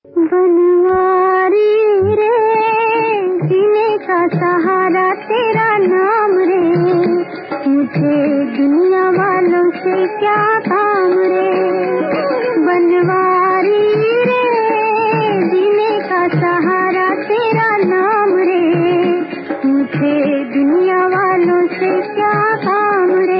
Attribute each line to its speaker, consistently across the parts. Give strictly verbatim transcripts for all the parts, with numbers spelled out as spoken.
Speaker 1: बनवारी रे जीने का सहारा तेरा नाम रे, मुझे दुनिया वालों से क्या काम रे। बनवारी रे जीने का सहारा तेरा नाम रे, मुझे दुनिया वालों से क्या काम रे।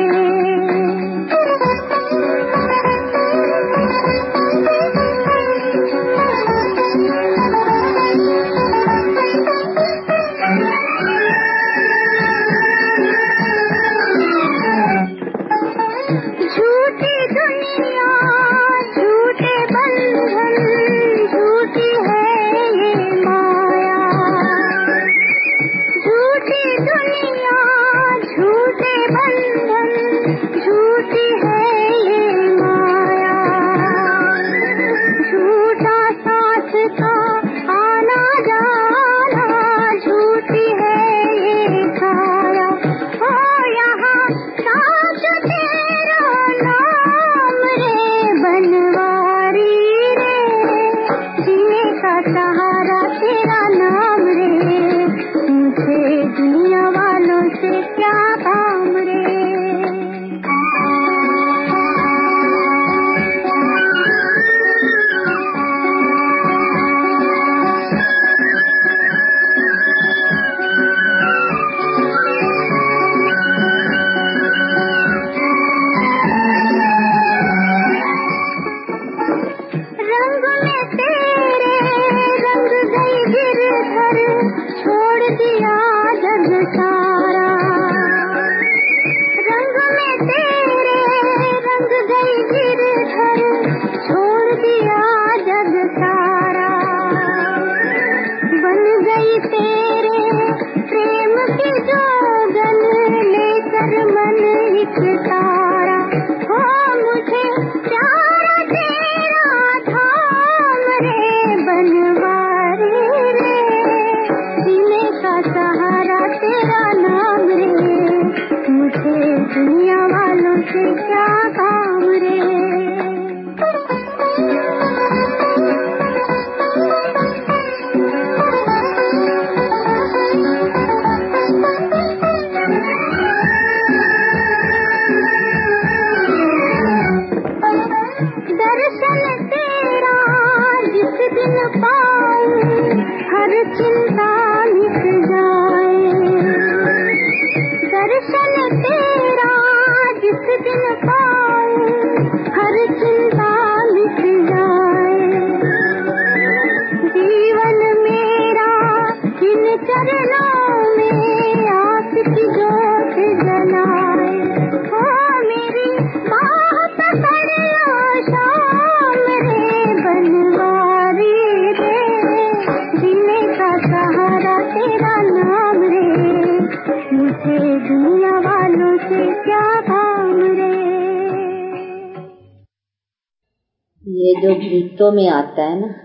Speaker 2: ये जो गीतों में आता है ना,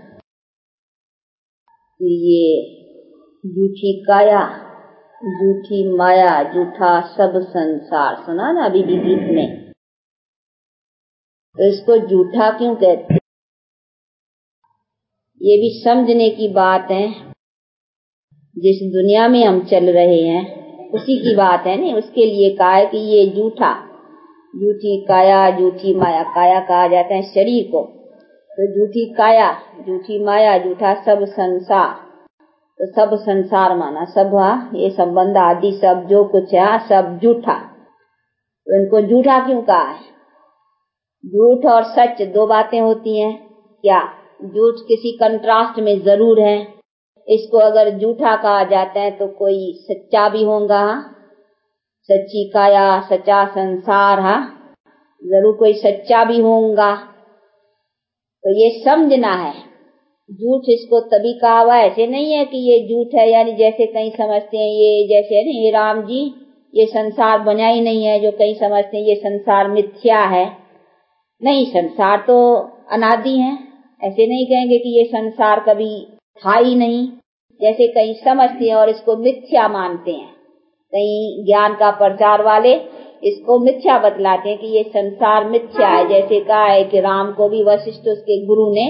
Speaker 2: ये झूठी काया, झूठी माया, झूठा सब संसार, सुना ना अभी भी गीत में। तो इसको झूठा क्यों कहते हैं, ये भी समझने की बात है। जिस दुनिया में हम चल रहे हैं उसी की बात है नहीं, उसके लिए कहा है कि ये झूठा, झूठी काया, झूठी माया। काया कहा जाता है शरीर को, तो झूठी काया, झूठी माया, झूठा सब संसार। तो सब संसार माना सब, ये संबंध आदि सब जो कुछ है सब झूठा। तो इनको झूठा क्यों कहा है? झूठ और सच दो बातें होती हैं क्या? झूठ किसी कंट्रास्ट में जरूर है। इसको अगर झूठा कहा जाता है तो कोई सच्चा भी होगा, सच्ची काया, सच्चा संसार, हा जरूर कोई सच्चा भी होगा। तो ये समझना है। झूठ इसको तभी कहा हुआ, ऐसे नहीं है कि ये झूठ है, यानी जैसे कहीं समझते हैं ये जैसे है नहीं, ये राम जी ये संसार बना ही नहीं है, जो कहीं समझते हैं ये संसार मिथ्या है। नहीं, संसार तो अनादि है, ऐसे नहीं कहेंगे कि ये संसार कभी था ही नहीं, जैसे कहीं समझते हैं और इसको मिथ्या मानते हैं। कहीं ज्ञान का प्रचार वाले इसको मिथ्या बतलाते हैं कि ये संसार मिथ्या है। जैसे कहा है कि राम को भी वशिष्ठ उसके गुरु ने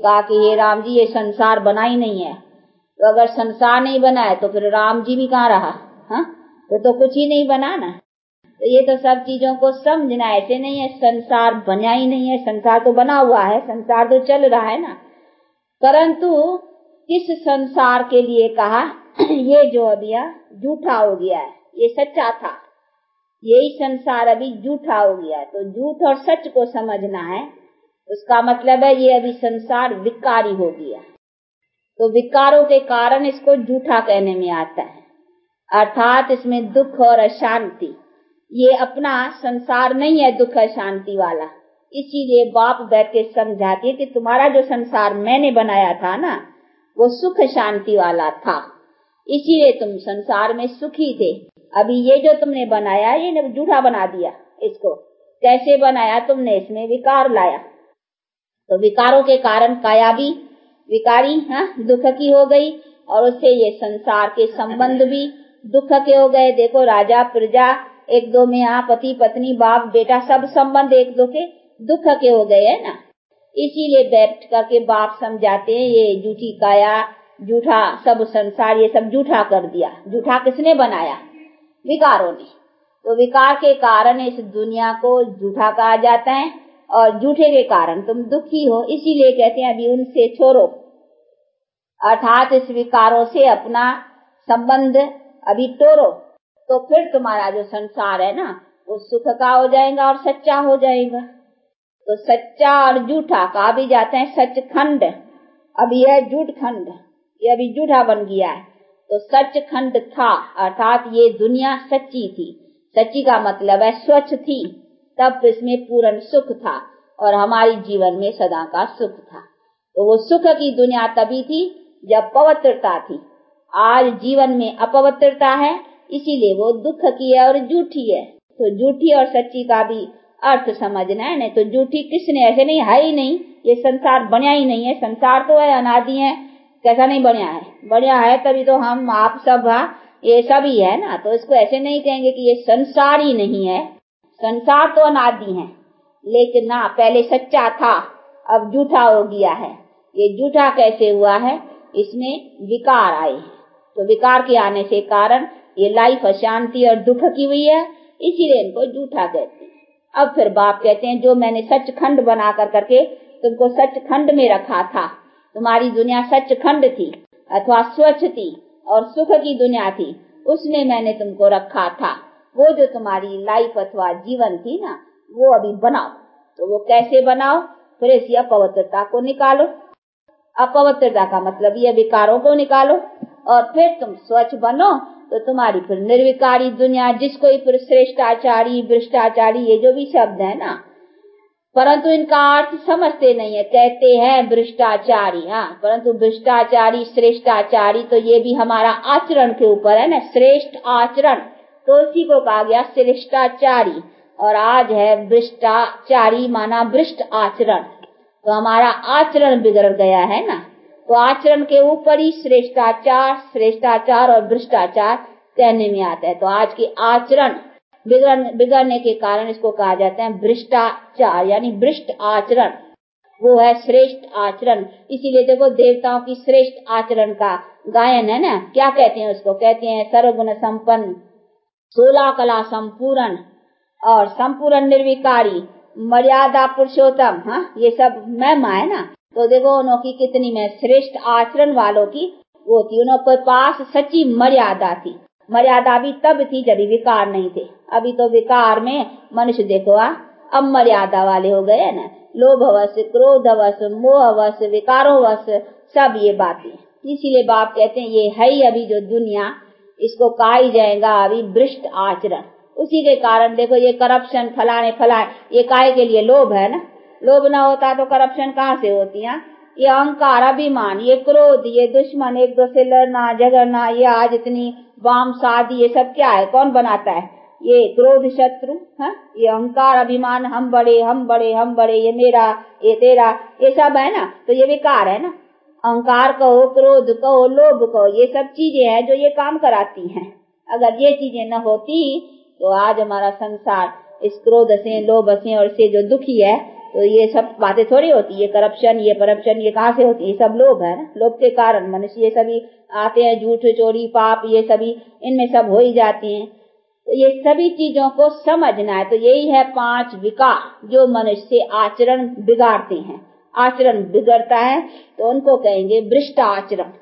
Speaker 2: कहा कि हे राम जी ये संसार बना ही नहीं है, तो अगर संसार नहीं बना है तो फिर राम जी भी कहाँ रहा, हाँ तो, तो कुछ ही नहीं बना ना। तो ये तो सब चीजों को समझना, ऐसे नहीं है संसार बना ही नहीं है, संसार तो बना हुआ है, संसार तो चल रहा है ना। परंतु किस संसार के लिए कहा, ये जो अभी झूठा हो गया है, ये सच्चा था, यही संसार अभी झूठा हो गया। तो झूठ और सच को समझना है, उसका मतलब है ये अभी संसार विकारी हो गया। तो विकारों के कारण इसको झूठा कहने में आता है, अर्थात इसमें दुख और अशांति, ये अपना संसार नहीं है दुख अशांति वाला। इसीलिए बाप बैठ के समझाती है कि तुम्हारा जो संसार मैंने बनाया था ना, वो सुख शांति वाला था, इसीलिए तुम संसार में सुखी थे। अभी ये जो तुमने बनाया ये झूठा बना दिया। इसको कैसे बनाया तुमने, इसमें विकार लाया। तो विकारों के कारण काया भी विकारी, हाँ दुख की हो गई, और उससे ये संसार के संबंध भी दुख के हो गए। देखो राजा प्रजा एक दो में, यहाँ पति पत्नी बाप बेटा सब संबंध एक दो के दुख के हो गए है ना। इसीलिए बैठ करके बाप समझाते हैं ये झूठी काया, झूठा सब संसार, ये सब झूठा कर दिया। झूठा किसने बनाया, विकारों ने। तो विकार के कारण इस दुनिया को झूठा कहा जाता है, और झूठे के कारण तुम दुखी हो। इसीलिए कहते हैं अभी उनसे छोड़ो, अर्थात इस विकारों से अपना संबंध अभी तोड़ो, तो फिर तुम्हारा जो संसार है ना वो सुख का हो जाएगा और सच्चा हो जाएगा। तो सच्चा और झूठा कहा भी जाता है सचखंड। अब यह झूठ खंड, ये अभी झूठा बन गया है। तो सचखंड था, अर्थात ये दुनिया सच्ची थी। सच्ची का मतलब है स्वच्छ थी, तब इसमें पूर्ण सुख था, और हमारी जीवन में सदा का सुख था। तो वो सुख की दुनिया तभी थी जब पवित्रता थी। आज जीवन में अपवित्रता है, इसीलिए वो दुख की है और झूठी है। तो झूठी और सच्ची का भी अर्थ समझना है। नहीं तो झूठी किसने, ऐसे नहीं है ही नहीं, ये संसार बना ही नहीं है। संसार तो है, अनादि है, कैसा नहीं बना है, बना है तभी तो हम आप सब ये सभी है ना। तो इसको ऐसे नहीं कहेंगे कि ये संसार ही नहीं है, संसार तो अनादि है, लेकिन ना पहले सच्चा था अब झूठा हो गया है। ये झूठा कैसे हुआ है, इसमें विकार आए। तो विकार के आने से कारण ये लाइफ अशांति और दुख की हुई है, इसीलिए इनको झूठा कहते हैं। अब फिर बाप कहते हैं जो मैंने सचखंड बना कर करके तुमको सचखंड में रखा था, तुम्हारी दुनिया सचखंड थी अथवा स्वच्छ थी और सुख की दुनिया थी, उसमें मैंने तुमको रखा था। वो जो तुम्हारी लाइफ अथवा जीवन थी ना, वो अभी बनाओ। तो वो कैसे बनाओ, फिर इसी अपवित्रता को निकालो। अपवित्रता का मतलब ये विकारों को निकालो, और फिर तुम स्वच्छ बनो। तो तुम्हारी फिर निर्विकारी दुनिया, जिसको फिर श्रेष्ठाचारी भ्रष्टाचारी ये जो भी शब्द है ना, परंतु इनका अर्थ समझते नहीं है। कहते हैं भ्रष्टाचारी, हाँ, परंतु भ्रष्टाचारी श्रेष्ठाचारी तो ये भी हमारा आचरण के ऊपर है ना। श्रेष्ठ आचरण तो इसी को कहा गया श्रेष्ठाचारी, और आज है भ्रष्टाचारी माना भ्रष्ट आचरण। तो हमारा आचरण बिगड़ गया है ना। तो आचरण के ऊपर ही श्रेष्ठाचार श्रेष्ठाचार और भ्रष्टाचार कहने में आता है। तो आज के आचरण बिगड़ बिगड़ने के कारण इसको कहा जाता है भ्रष्टाचार, यानी भ्रष्ट आचरण। वो है श्रेष्ठ आचरण। इसीलिए देखो देवताओं की श्रेष्ठ आचरण का गायन है ना, क्या कहते हैं उसको, कहते हैं सर्वगुण संपन्न, सोलह कला संपूर्ण और संपूर्ण निर्विकारी, मर्यादा पुरुषोत्तम। हाँ, ये सब महिमा है ना। तो देखो उनकी कितनी में श्रेष्ठ आचरण वालों की वो थी, उनके पास सच्ची मर्यादा थी। मर्यादा भी तब थी जब विकार नहीं थे। अभी तो विकार में मनुष्य देखो आ, अब मर्यादा वाले हो गए ना, लोभवश क्रोधवश मोहवश विकारोवश सब ये बातें। इसीलिए बाप कहते हैं ये है ही अभी जो दुनिया, इसको कहा ही जाएगा अभी भ्रष्ट आचरण। उसी के कारण देखो ये करप्शन फलाने फलाने, ये काहे के लिए, लोभ है ना। लोभ ना होता तो करप्शन कहाँ से होती है। ये अहंकार अभिमान, ये क्रोध, ये दुश्मन, एक दूसरे लड़ना झगड़ना, ये आज इतनी वाम शादी, ये सब क्या है, कौन बनाता है, ये क्रोध शत्रु है। ये अहंकार अभिमान, हम बड़े हम बड़े हम बड़े, ये मेरा ये तेरा, ये सब है ना। तो ये विकार है ना। अहंकार कहो, क्रोध कहो, लोभ कहो, ये सब चीजें हैं जो ये काम कराती हैं। अगर ये चीजें न होती तो आज हमारा संसार इस क्रोध से लोभ से और से जो दुखी है तो ये सब बातें थोड़ी होती, ये करप्शन, ये करप्शन, ये कहाँ से होती है? ये सब लोभ है ना, लोभ के कारण मनुष्य ये सभी आते हैं, झूठ, चोरी, पाप, ये सभी इनमें सब हो ही जाती हैं। तो ये सभी चीजों को समझना है। तो यही है पांच विकार जो मनुष्य से आचरण बिगाड़ते हैं। आचरण बिगड़ता है तो उनको कहेंगे भ्रष्ट आचरण।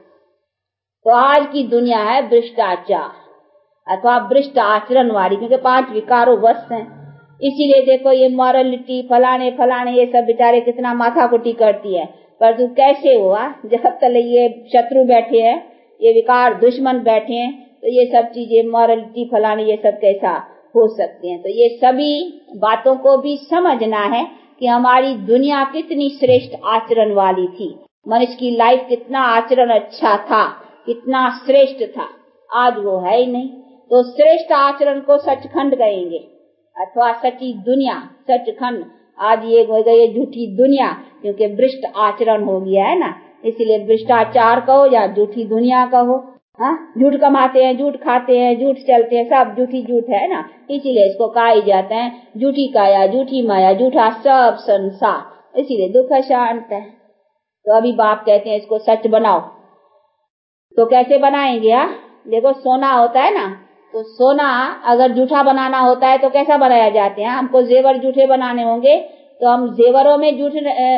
Speaker 2: तो आज की दुनिया है भ्रष्टाचार अथवा भ्रष्ट आचरण वाली, क्योंकि पांच विकारों वश हैं। इसीलिए देखो ये मॉरलिटी फलाने फलाने ये सब बेचारे कितना माथाकुटी करती है, पर तू कैसे हुआ जब तक ये शत्रु बैठे हैं, ये विकार दुश्मन बैठे हैं, तो ये सब चीजें मॉरलिटी फलाने ये सब कैसा हो सकती हैं। तो ये सभी बातों को भी समझना है कि हमारी दुनिया कितनी श्रेष्ठ आचरण वाली थी, मनुष्य की लाइफ कितना आचरण अच्छा था, कितना श्रेष्ठ था। आज वो है ही नहीं। तो श्रेष्ठ आचरण को सचखंड कहेंगे अथवा सच्ची दुनिया, सचखंड। आज ये हो गई झूठी दुनिया, क्योंकि भ्रष्ट आचरण हो गया है ना, इसीलिए भ्रष्टाचार कहो या झूठी दुनिया कहो। हाँ, झूठ कमाते हैं, झूठ खाते हैं, झूठ चलते हैं, सब झूठी झूठ है ना, इसीलिए इसको कहा ही जाता है झूठी काया, झूठी माया, झूठा सब संसार, इसीलिए दुख शांत है। तो अभी बाप कहते हैं इसको सच बनाओ। तो कैसे बनाएंगे? हाँ, देखो सोना होता है ना, तो सोना अगर जूठा बनाना होता है तो कैसा बनाया जाते हैं? हमको जेवर जूठे बनाने होंगे तो हम जेवरों में जूठ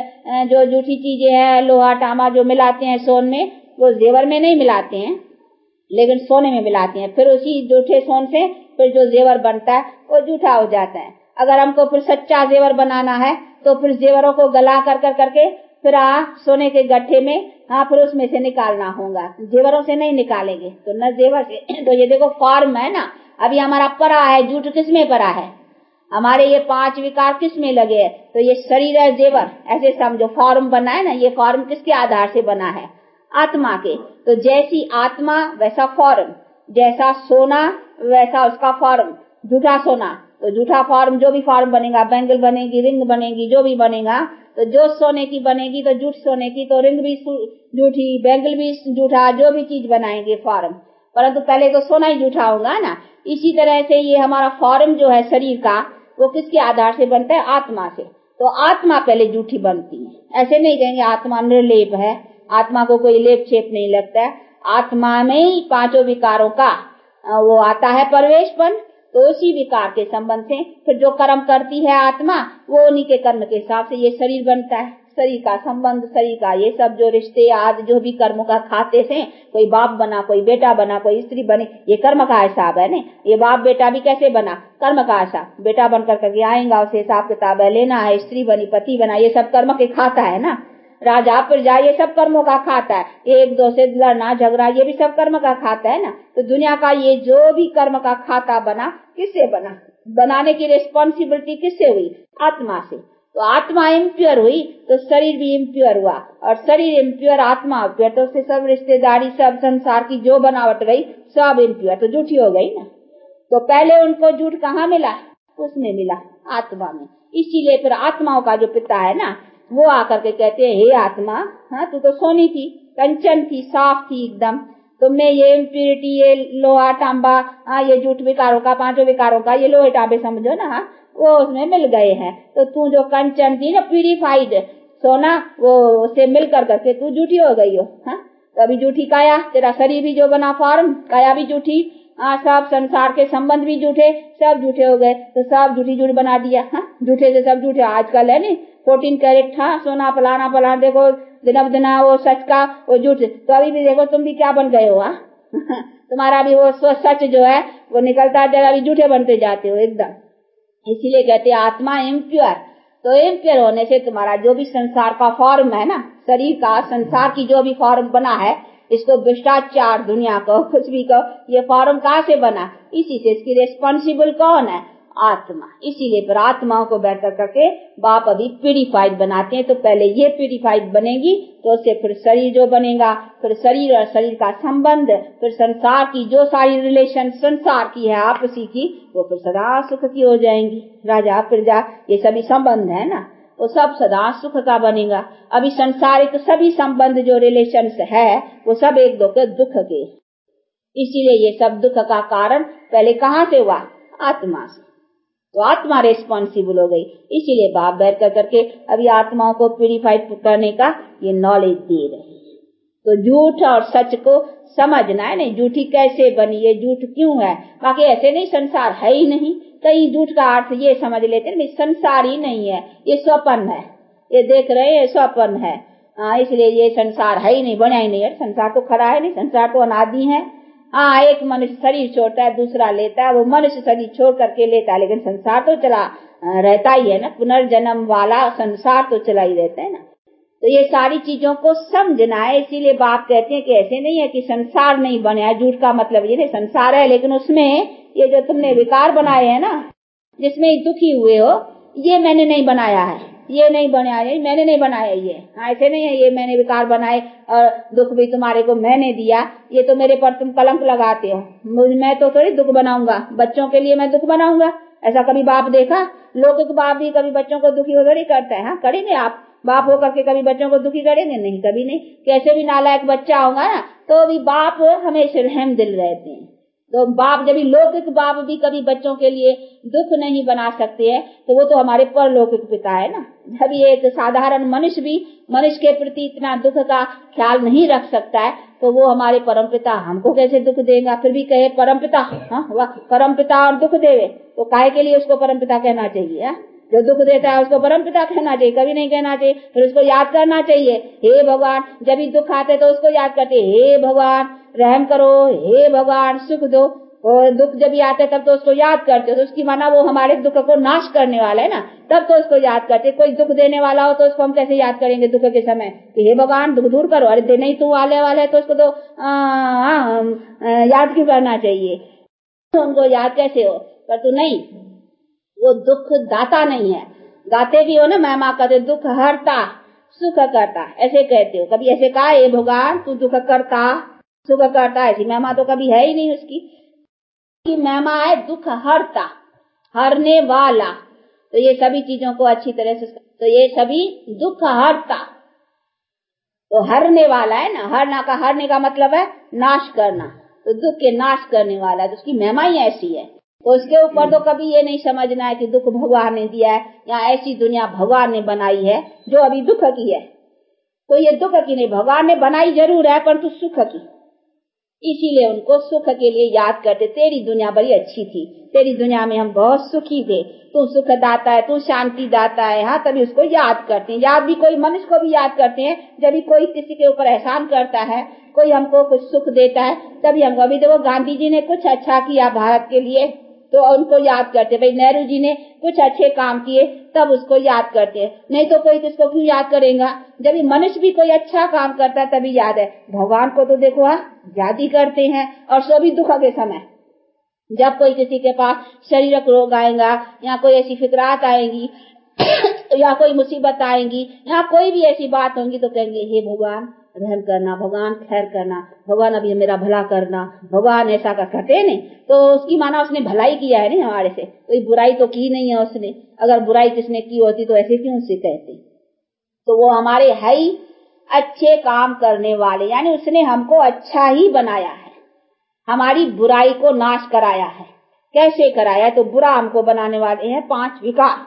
Speaker 2: जो जूठी चीजें हैं, लोहा तांबा जो मिलाते हैं सोन में, वो जेवर में नहीं मिलाते हैं, लेकिन सोने में मिलाते हैं। फिर उसी जूठे सोन से फिर जो जेवर बनता है वो जूठा हो जाता है। अगर हमको फिर सच्चा जेवर बनाना है तो फिर जेवरों को गला कर कर करके फिर आ सोने के गट्ठे में, हाँ, फिर उसमें से निकालना होगा, जेवरों से नहीं निकालेंगे तो न जेवर से। तो ये देखो फॉर्म है ना, अभी हमारा परा है, झूठ किसमें परा है? हमारे ये पांच विकार किसमें लगे? तो ये शरीर है जेवर, ऐसे समझो फॉर्म बना है ना, ये फॉर्म किसके आधार से बना है? आत्मा के। तो जैसी आत्मा वैसा फॉर्म, जैसा सोना वैसा उसका फॉर्म, झूठा सोना तो झूठा फॉर्म, जो भी फॉर्म बनेगा, बैंगल बनेगी, रिंग बनेगी, जो भी बनेगा, तो जो सोने की बनेगी तो झूठ सोने की, तो रिंग भी झूठी, बैंगल भी झूठा, जो भी चीज बनाएंगे फॉर्म, परंतु पहले तो सोना ही झूठा होगा ना। इसी तरह से ये हमारा फॉर्म जो है शरीर का, वो किसके आधार से बनता है? आत्मा से। तो आत्मा पहले झूठी बनती है। ऐसे नहीं कहेंगे आत्मा निर्लेप है, आत्मा को कोई लेप छेप नहीं लगता है। आत्मा में ही पांचों विकारों का वो आता है प्रवेशपन। तो इसी विकार के संबंध से फिर जो कर्म करती है आत्मा, वो उन्हीं के कर्म के हिसाब से ये शरीर बनता है। शरीर का संबंध, शरीर का ये सब जो रिश्ते आज जो भी कर्मों का खाते थे, कोई बाप बना, कोई बेटा बना, कोई स्त्री बनी, ये कर्म का हिसाब है ना। ये बाप बेटा भी कैसे बना? कर्म का हिसाब। बेटा बनकर करके आएगा, उसे हिसाब किताब लेना है, स्त्री बनी, पति बना, ये सब कर्म के खाता है ना। राजा प्रजा ये सब कर्मों का खाता है। एक दो से लड़ना झगड़ा ये भी सब कर्म का खाता है ना। तो दुनिया का ये जो भी कर्म का खाता बना, किससे बना? बनाने की रिस्पॉन्सिबिलिटी किससे हुई? आत्मा से। तो आत्मा इम्प्योर हुई तो शरीर भी इम्प्योर हुआ, और शरीर इम्प्योर, आत्मा इम्प्योर, तो उससे सब रिश्तेदारी, सब संसार की जो बनावट गई सब इम्प्योर, तो झूठी हो गई ना। तो पहले उनको झूठ कहाँ मिला? उसमें मिला, आत्मा में। इसीलिए फिर आत्माओं का जो पिता है ना, वो आकर के कहते हैं, हे आत्मा, हाँ, तू तो सोनी थी, कंचन थी, साफ थी एकदम, तुमने ये इम्प्यूरिटी, ये लोहा तांबा, हाँ, ये झूठ विकारों का, पांचों विकारों का, ये लोहे तांबे समझो ना, हाँ, वो उसमें मिल गए हैं। तो तू जो कंचन थी ना, प्यूरिफाइड सोना, वो उससे मिल कर करके तू झूठी हो गई हो। हाँ, तो अभी झूठी काया, तेरा शरीर भी जो बना फॉर्म, काया भी झूठी, हाँ, सब संसार के संबंध भी झूठे, सब झूठे हो गए, तो सब झूठी झूठ बना दिया। हाँ, झूठे से सब झूठे। आजकल है नी फोर्टीन कैरेट था सोना, फलाना फलाना, देखो दिना दिना वो सच का वो झूठ। तो अभी भी देखो तुम भी क्या बन गए हो? हाँ तुम्हारा भी वो सच जो है वो निकलता है, अभी झूठे बनते जाते हो एकदम। इसीलिए कहते हैं आत्मा इम्प्योर। तो इम्प्योर होने से तुम्हारा जो भी संसार का फॉर्म है ना, शरीर का, संसार की जो भी फॉर्म बना है, इसको भ्रष्टाचार दुनिया को कुछ भी कहो, ये फॉर्म कहाँ से बना? इसी से। इसकी रिस्पॉन्सिबल कौन है? आत्मा। इसीलिए फिर आत्माओं को बैठ कर करके बाप अभी प्यूरिफाइड बनाते हैं। तो पहले ये प्यूरिफाइड बनेगी तो उससे फिर शरीर जो बनेगा, फिर शरीर और शरीर का संबंध, फिर संसार की जो सारी रिलेशन संसार की है आपसी की, वो फिर सदा सुख की हो जाएंगी। राजा प्रजा ये सभी संबंध है ना, वो सब सदा सुख का बनेगा। अभी संसारिक सभी संबंध जो रिलेशन है वो सब एक दो के दुख के। इसीलिए ये सब दुख का कारण पहले कहाँ से हुआ? आत्मा से। तो आत्मा रेस्पॉन्सिबल हो गई। इसीलिए बाप बैठ कर करके अभी आत्माओं को प्यूरिफाइड करने का ये नॉलेज दे रहे हैं। तो झूठ और सच को समझना है, नहीं झूठी कैसे बनी, ये झूठ क्यों है, बाकी ऐसे नहीं संसार है ही नहीं। कई झूठ का अर्थ ये समझ लेते हैं संसार ही नहीं है, ये स्वप्न है, ये देख रहे हैं स्वप्न है, हाँ इसलिए ये संसार है ही नहीं, बना ही नहीं है। संसार तो खड़ा है नहीं, संसार तो अनादि है। हाँ एक मनुष्य शरीर छोड़ता है, दूसरा लेता है, वो मनुष्य शरीर छोड़ करके लेता है, लेकिन संसार तो चला रहता ही है ना, पुनर्जन्म वाला संसार तो चला ही रहता है ना। तो ये सारी चीजों को समझना है। इसीलिए बाप कहते हैं कि ऐसे नहीं है कि संसार नहीं बना है। झूठ का मतलब ये नहीं, संसार है लेकिन उसमें ये जो तुमने विकार बनाए हैं ना, जिसमें दुखी हुए हो, ये मैंने नहीं बनाया है, ये नहीं बनाया है, मैंने नहीं बनाया ये, ऐसे नहीं है ये मैंने विकार बनाए और दुख भी तुम्हारे को मैंने दिया, ये तो मेरे पर तुम कलंक लगाते हो। मैं तो थोड़ी दुख बनाऊंगा, बच्चों के लिए मैं दुख बनाऊंगा? ऐसा कभी बाप देखा? लौकिक बाप भी कभी बच्चों को दुखी हो थोड़ी करता है। हाँ करेंगे आप बाप हो करके कभी बच्चों को दुखी करेंगे? नहीं, कभी नहीं। कैसे भी नालायक बच्चा होगा ना तो भी बाप हमेशा रहम दिल रहते हैं। तो बाप जब भी लौकिक बाप भी कभी बच्चों के लिए दुख नहीं बना सकते हैं तो वो तो हमारे परलौकिक पिता है ना। जब एक साधारण मनुष्य भी मनुष्य के प्रति इतना दुख का ख्याल नहीं रख सकता है तो वो हमारे परम पिता हमको कैसे दुख देगा? फिर भी कहे परम पिता, हाँ वाह परम पिता और दुख देवे, तो काहे के लिए उसको परम पिता कहना चाहिए? हा? जो दुख देता है उसको परम पिता कहना चाहिए, कभी नहीं कहना चाहिए। फिर उसको याद करना चाहिए, हे भगवान। जब भी दुख आते तो उसको याद करते, हे भगवान रहम करो, हे भगवान सुख दो। और दुख जब भी आते तब तो उसको याद करते, तो उसकी माना वो हमारे दुख को नाश करने वाला है ना, तब तो उसको याद करते। कोई दुख देने वाला हो तो उसको हम कैसे याद करेंगे दुख के समय कि हे भगवान दुख दूर करो? अरे नहीं तू आने वाले है तो उसको तो आ, आ, आ, याद क्यों करना चाहिए? तो उनको याद कैसे हो? पर तू नहीं, वो दुख दाता नहीं है। गाते भी हो ना महिमा कहते दुख हरता सुख करता, ऐसे कहते हो। कभी ऐसे कहा हे भगवान तू दुख करता सुख करता? ऐसी महिमा तो कभी है ही नहीं उसकी। की महिमा है दुख हरता, हरने वाला। तो ये सभी चीजों को अच्छी तरह से, तो ये सभी दुख हरता तो हरने वाला है ना। हरना का हरने का मतलब है नाश करना, तो दुख के नाश करने वाला, तो उसकी महिमा ही ऐसी है। तो उसके ऊपर तो कभी ये नहीं समझना है कि दुख भगवान ने दिया है या ऐसी दुनिया भगवान ने बनाई है जो अभी दुख की है। तो ये दुख की नहीं, भगवान ने बनाई जरूर है परंतु सुख की। इसीलिए उनको सुख के लिए याद करते, तेरी दुनिया बड़ी अच्छी थी, तेरी दुनिया में हम बहुत सुखी थे, तू सुख दाता है, तू शांति दाता है। हाँ तभी उसको याद करते हैं। याद भी कोई मनुष्य को भी याद करते हैं जब भी कोई किसी के ऊपर एहसान करता है, कोई हमको कुछ सुख देता है तभी हमको। अभी देखो गांधी जी ने कुछ अच्छा किया भारत के लिए तो उनको याद करते, भाई नेहरू जी ने कुछ अच्छे काम किए तब उसको याद करते हैं, नहीं तो कोई किसको क्यों याद करेगा? जब भी मनुष्य भी कोई अच्छा काम करता है तभी याद है। भगवान को तो देखो हाँ याद ही करते हैं, और सो भी दुख के समय। जब कोई किसी के पास शरीरक रोग आएगा या कोई ऐसी फिकरात आएगी या कोई मुसीबत आएगी या कोई भी ऐसी बात होगी तो कहेंगे हे भगवान रहम करना, भगवान खैर करना, भगवान अभी मेरा भला करना, भगवान ऐसा का कहते नहीं। तो उसकी माना उसने भलाई किया है नहीं हमारे से, कोई बुराई तो की नहीं है उसने। अगर बुराई किसने की होती तो ऐसे क्यों उसे कहते? तो वो हमारे है ही अच्छे काम करने वाले, यानी उसने हमको अच्छा ही बनाया है, हमारी बुराई को नाश कराया है। कैसे कराया? तो बुरा हमको बनाने वाले हैं पांच विकार।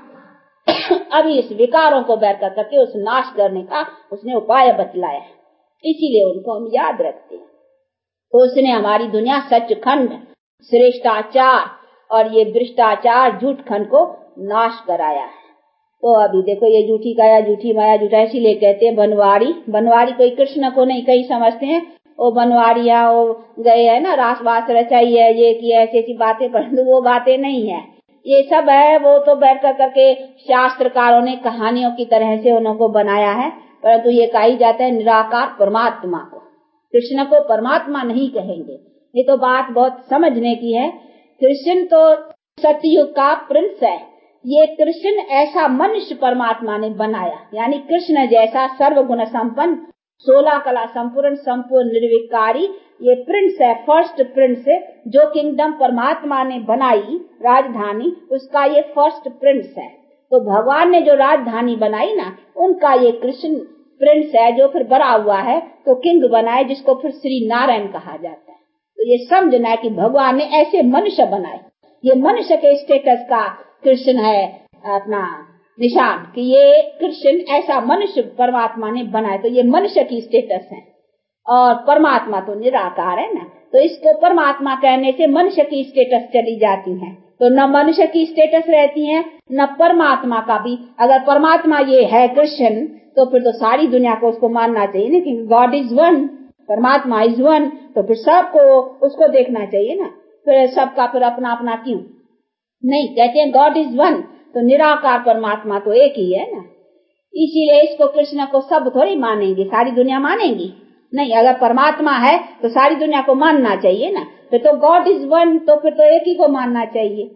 Speaker 2: अभी इस विकारों को बैठ करके उस नाश करने का उसने उपाय बतलाया है, इसीलिए उनको हम याद रखते हैं। तो उसने हमारी दुनिया सचखंड श्रेष्ठाचार और ये भ्रष्टाचार झूठ खंड को नाश कराया है। तो अभी देखो ये झूठी काया झूठी माया झूठा, इसीलिए कहते हैं बनवारी। बनवारी कोई कृष्ण को नहीं कहीं समझते हैं, वो बनवारिया वो गए है ना रासवास रचाई है ये की ऐसी ऐसी बातें, परंतु वो बातें नहीं है, ये सब है वो तो बैठ कर करके शास्त्रकारों ने कहानियों की तरह से उनको बनाया है। परंतु ये कही जाता है निराकार परमात्मा को, कृष्ण को परमात्मा नहीं कहेंगे। ये तो बात बहुत समझने की है। कृष्ण तो सतयुग का प्रिंस है, ये कृष्ण ऐसा मनुष्य परमात्मा ने बनाया, यानी कृष्ण जैसा सर्वगुण संपन्न सोलह कला संपूर्ण संपूर्ण निर्विकारी ये प्रिंस है, फर्स्ट प्रिंस जो किंगडम परमात्मा ने बनाई राजधानी, उसका ये फर्स्ट प्रिंस है। तो भगवान ने जो राजधानी बनाई ना उनका ये कृष्ण प्रिंस है, जो फिर बड़ा हुआ है तो किंग बना है, जिसको फिर श्री नारायण कहा जाता है। तो ये समझना है कि भगवान ने ऐसे मनुष्य बनाए, ये मनुष्य के स्टेटस का कृष्ण है अपना निशान कि ये कृष्ण ऐसा मनुष्य परमात्मा ने बनाया, तो ये मनुष्य की स्टेटस है और परमात्मा तो निराकार है ना, तो इसको परमात्मा कहने से मनुष्य की स्टेटस चली जाती है, तो न मनुष्य की स्टेटस रहती है न परमात्मा का भी। अगर परमात्मा ये है कृष्ण, तो फिर तो सारी दुनिया को उसको मानना चाहिए ना, क्योंकि गॉड इज वन, परमात्मा इज वन, तो फिर सबको उसको देखना चाहिए ना, फिर सबका फिर अपना अपना क्यों नहीं। कहते हैं गॉड इज वन, तो निराकार परमात्मा तो एक ही है ना, इसीलिए इसको कृष्ण को सब थोड़ी मानेंगे, सारी दुनिया मानेंगी नहीं। अगर परमात्मा है तो सारी दुनिया को मानना चाहिए ना, फिर तो गॉड इज वन, तो फिर तो एक ही को मानना चाहिए।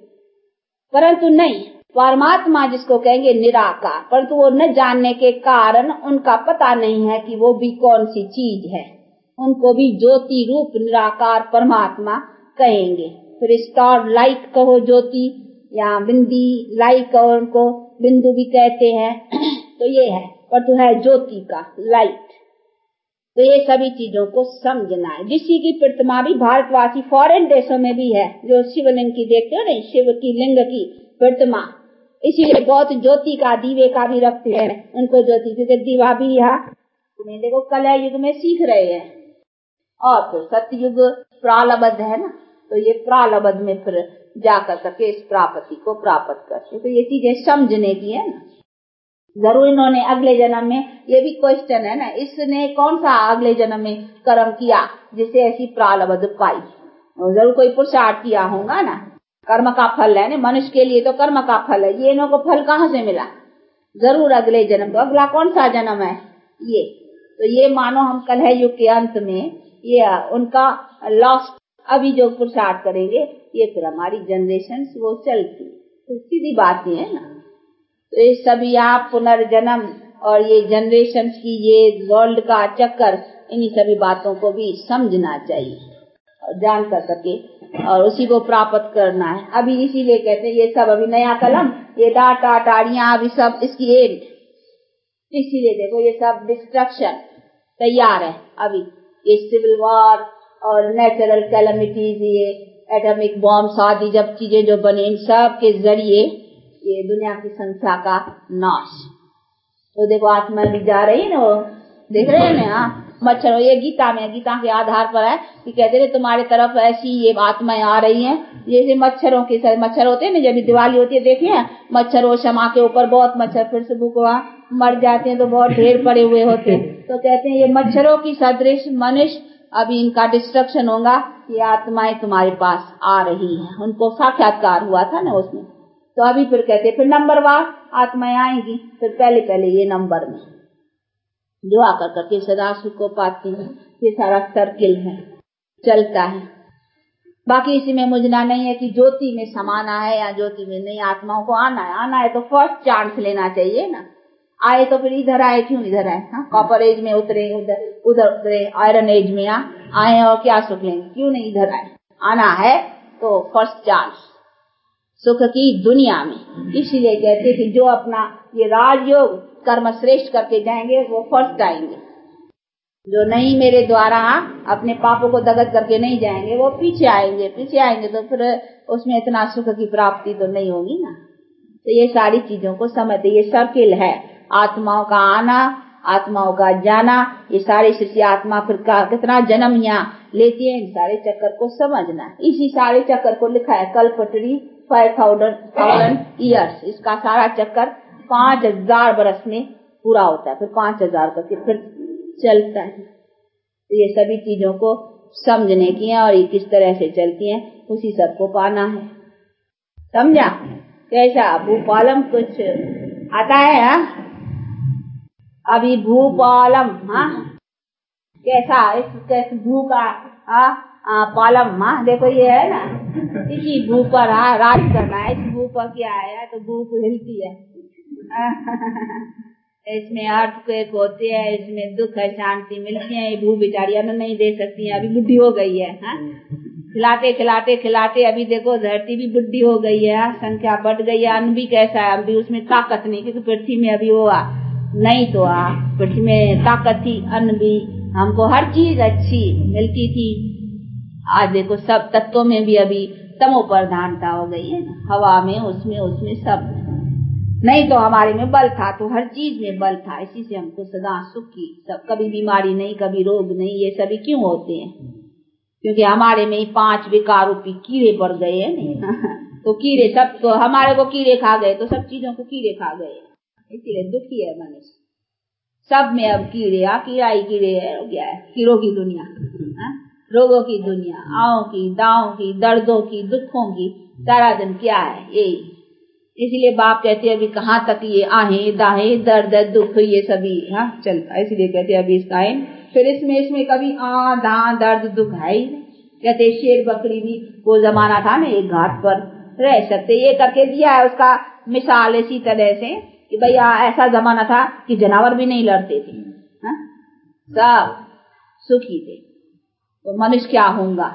Speaker 2: परंतु नहीं, परमात्मा जिसको कहेंगे निराकार, परंतु वो न जानने के कारण उनका पता नहीं है कि वो भी कौन सी चीज है, उनको भी ज्योति रूप निराकार परमात्मा कहेंगे। फिर स्टार लाइट कहो ज्योति, या बिंदी लाइट कहो, उनको बिंदु भी कहते हैं तो ये है, पर तो है ज्योति का लाइट। तो ये सभी चीजों को समझना है, जिसकी की प्रतिमा भी भारतवासी फॉरेन देशों में भी है, जो शिवलिंग की देखते हो नहीं, शिव की लिंग की प्रतिमा, इसीलिए बहुत ज्योति का दीवे का भी रखते हैं उनको ज्योति, क्योंकि दीवा भी यहाँ देखो कलह युग में सीख रहे हैं, और फिर सतयुग प्रालब्ध है ना, तो ये प्रालब्ध में फिर जाकर करके इस प्राप्ति को प्राप्त करते। तो ये चीजें समझने की है ना, जरूर इन्होंने अगले जन्म में, ये भी क्वेश्चन है ना, इसने कौन सा अगले जन्म में कर्म किया जिससे ऐसी प्रालब्ध पाई, जरूर कोई पुरुषार्थ किया होगा ना, कर्म का फल है ना, मनुष्य के लिए तो कर्म का फल है, ये इन्हों को फल कहाँ से मिला, जरूर अगले जन्म। तो अगला कौन सा जन्म है ये, तो ये मानो हम कलह युग के अंत में ये उनका लॉस्ट, अभी जो पुरुषार्थ करेंगे ये फिर हमारी जनरेशन वो चलती, तो सीधी बात ही है ना। तो ये सभी आप पुनर्जन्म और ये जनरेशन की ये वर्ल्ड का चक्कर, इन्हीं सभी बातों को भी समझना चाहिए और जान कर सके और उसी को प्राप्त करना है। अभी इसीलिए कहते हैं ये सब अभी नया कलम, ये डाटा टाड़ियां अभी सब इसकी एंड, इसीलिए देखो ये सब डिस्ट्रक्शन तैयार है अभी, ये सिविल वॉर और नेचुरल कैलेमिटीज, ये एटॉमिक बॉम्ब आदि जब चीजें जो बने, इन सब के जरिए ये दुनिया की संख्या का नाश। तो देखो आत्मा भी जा रही है ना, वो देख रहे हैं ना मच्छरों, ये गीता में, गीता के आधार पर है कि कहते हैं तुम्हारे तरफ ऐसी ये आत्माएं आ रही हैं, जैसे मच्छरों के साथ मच्छर होते हैं ना, जब दिवाली होती है देखिए मच्छरों क्षमा के ऊपर बहुत मच्छर फिर सुबह को मर जाते हैं, तो बहुत ढेर पड़े हुए होते हैं, तो कहते हैं ये मच्छरों की सदृश मनुष्य अभी इनका डिस्ट्रक्शन होगा, ये आत्माएं तुम्हारे पास आ रही है, उनको साक्षात्कार हुआ था ना उसमें। तो अभी फिर कहते फिर नंबर वार आत्माएं आएंगी, फिर पहले पहले ये नंबर में जो आकर करके सदा सुख को पाती है, ये सारा सर्किल है चलता है। बाकी इसी में मुझना नहीं है कि ज्योति में समाना है या ज्योति में नहीं, आत्माओं को आना है, आना है तो फर्स्ट चांस लेना चाहिए ना, आए तो फिर इधर आए, क्यों इधर आए, हाँ कॉपर एज में उतरे, उधर उधर उतरे आयरन एज में आए और क्या सुख लेंगे, क्यों नहीं इधर आए, आना है तो फर्स्ट चांस सुख की दुनिया में। इसीलिए कहते कि जो अपना ये राजयोग कर्म श्रेष्ठ करके जाएंगे वो फर्स्ट आएंगे, जो नहीं मेरे द्वारा अपने पापों को दगत करके नहीं जाएंगे वो पीछे आएंगे, पीछे आएंगे तो फिर उसमें इतना सुख की प्राप्ति तो नहीं होगी ना। तो ये सारी चीजों को समझते, ये सर्किल है, आत्माओं का आना आत्माओं का जाना, ये सारी सृष्टि आत्मा फिर का कितना जन्म यहाँ लेती है, इन सारे चक्कर को समझना है। इसी सारे चक्कर को लिखा है कल्पटरी फाइव थाउजेंड ईयर्स, इसका सारा चक्कर पांच हजार बरस में पूरा होता है, फिर पांच हजार का फिर चलता है। तो ये सभी चीजों को समझने की है और ये किस तरह से चलती हैं उसी सबको पाना है। समझा? कैसा भूपालम कुछ आता है? हा? अभी भूपालम, हाँ कैसा इस कैसे भू का हाँ पालम, हाँ देखो ये है ना, इसी भू पर हाँ राज करना है। इस भू पर क्या आया तो भू को हिलती है इसमें अर्थक्वेक होते हैं, इसमें दुख है, शांति मिलती है। ये भू बेचारी अन्न नहीं दे सकती है, अभी बुढ़ी हो गई है, हाँ खिलाते खिलाते खिलाते अभी देखो धरती भी बुढ़ी हो गई है, संख्या बढ़ गई है, अन्न भी कैसा है, अभी उसमें ताकत नहीं, क्योंकि पृथ्वी में अभी वो नहीं तो आ पृथ्वी में ताकत थी, अन्न भी हमको हर चीज अच्छी मिलती थी। आज देखो सब तत्वों में भी अभी तमो प्रधानता हो गई है ना, हवा में, उसमें उसमें सब। नहीं तो हमारे में बल था, तो हर चीज में बल था, इसी से हमको सदा सुखी, सब कभी बीमारी नहीं, कभी रोग नहीं। ये सभी क्यों होते हैं? क्योंकि हमारे में ही पांच विकार रूपी कीड़े पड़ गए हैं नहीं। तो कीड़े सब तो हमारे को कीड़े खा गए, तो सब चीजों को कीड़े खा गए, इसीलिए दुखी है मनुष्य। सब में अब कीड़े, आ कीड़ा ही कीड़े है, हो गया है कीड़ों की दुनिया, हा? रोगों की दुनिया, आओं की, दाओं की, दर्दों की, दुखों की, सारा दिन क्या है यही। इसलिए बाप कहते हैं अभी कहाँ तक ये आहें दाहें दर्द दुख ये सभी हाँ चलता, इसलिए कहते हैं अभी इसका है। फिर इसमें इसमें कभी आ दा दर्द दुख है ही नहीं। कहते शेर बकरी भी वो जमाना था ना, एक घाट पर रह सकते, ये करके दिया है उसका मिसाल इसी तरह से कि भैया ऐसा जमाना था कि जानवर भी नहीं लड़ते थे, हा? सब सुखी थे, तो मनुष्य क्या होगा?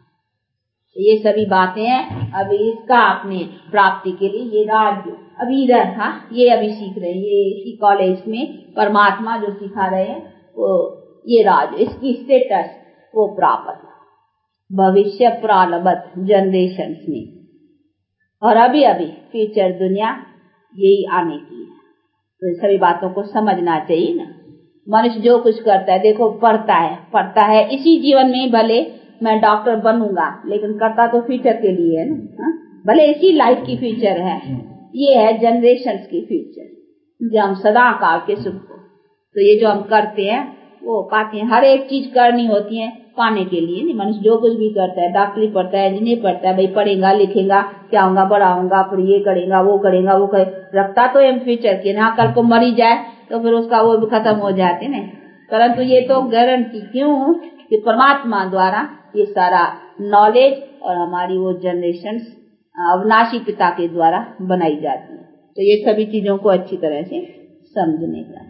Speaker 2: ये सभी बातें हैं। अभी इसका अपने प्राप्ति के लिए ये राज्य अभी इधर था, ये अभी सीख रहे हैं, ये इसी कॉलेज में परमात्मा जो सिखा रहे हैं वो ये राज्य, इसकी स्टेटस वो प्राप्त भविष्य प्रारब्ध जनरेशन में, और अभी अभी फ्यूचर दुनिया यही आने की है। तो सभी बातों को समझना चाहिए ना। मनुष्य जो कुछ करता है, देखो पढ़ता है पढ़ता है इसी जीवन में, भले मैं डॉक्टर बनूंगा, लेकिन करता तो फ्यूचर के लिए है ना, भले इसी लाइफ की फ्यूचर है, ये है जनरेशंस की फ्यूचर, जो हम सदा काल के सुख को, तो ये जो हम करते हैं वो पाते हैं। हर एक चीज करनी होती है पाने के लिए नहीं। मनुष्य जो कुछ भी करता है, डॉक्टरी पढ़ता है, इंजीनियर पढ़ता है, भाई पढ़ेगा लिखेगा क्या होगा, बड़ा होगा, फिर ये करेगा वो करेगा वो करे, रखता तो एम फ्यूचर के ना, कल को मरी जाए तो फिर उसका वो भी खत्म हो जाते ना। परंतु ये तो गारंटी क्यों कि परमात्मा द्वारा ये सारा नॉलेज और हमारी वो जनरेशन अविनाशी पिता के द्वारा बनाई जाती है। तो ये सभी चीजों को अच्छी तरह से समझने का।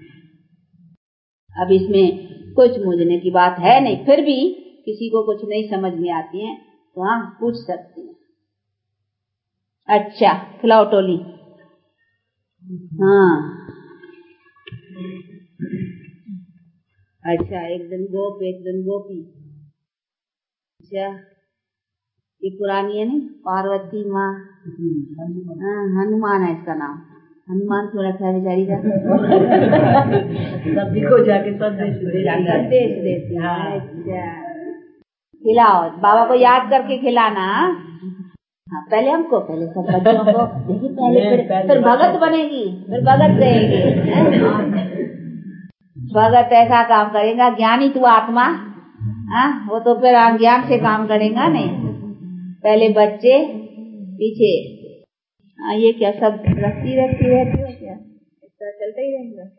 Speaker 2: अब इसमें कुछ मूझने की बात है नहीं, फिर भी किसी को कुछ नहीं समझ में आती है तो हाँ पूछ सकते हैं। अच्छा खिलाओ टोली। हाँ अच्छा, एक दिन गोप एक दिन गोपी। अच्छा ये पुरानी है ना, पार्वती माँ, हाँ हनुमान है इसका नाम, हनुमान क्यों रखा है बेचारी का? सभी को जाके संदेश संदेश देती है। अच्छा खिलाओ, बाबा को याद करके खिलाना। हाँ पहले हमको, पहले सब बच्चों को, देखिए पहले फिर फिर भगत बनेगी, फिर भगत रहेगी। भगत ऐसा काम करेगा, ज्ञानी तू आत्मा, हाँ वो तो फिर ज्ञान से काम करेगा नहीं। पहले बच्चे पीछे। हाँ ये क्या सब रखती रखती रहती है क्या? इसका चलता ही रहेगा।